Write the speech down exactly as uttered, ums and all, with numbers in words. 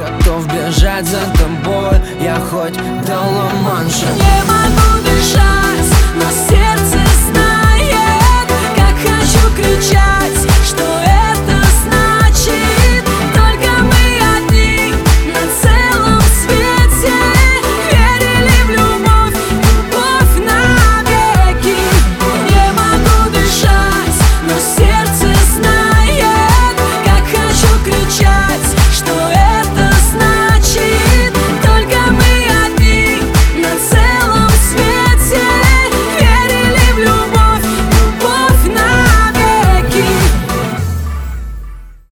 готов бежать за тобой, я хоть до Ла-Манша. Не могу дышать, но сердце знает, как хочу кричать.